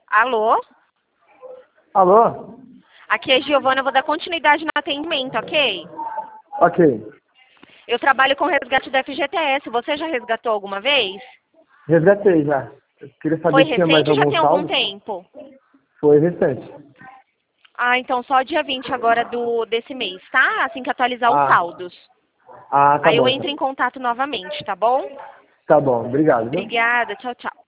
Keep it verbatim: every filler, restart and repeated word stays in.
Alô? Alô? Aqui é Giovana, eu vou dar continuidade no atendimento, ok? Ok. Eu trabalho com resgate da F G T S. Você já resgatou alguma vez? Resgatei já. Eu queria saber Foi se tinha mais recente ou já algum tem algum saldo. tempo? Foi recente. Ah, então só dia vinte agora do, desse mês, tá? Assim que atualizar os Ah, saldos. ah tá Aí eu bom entro então. em contato novamente, tá bom? Tá bom, obrigado, viu? Obrigada, tchau, tchau.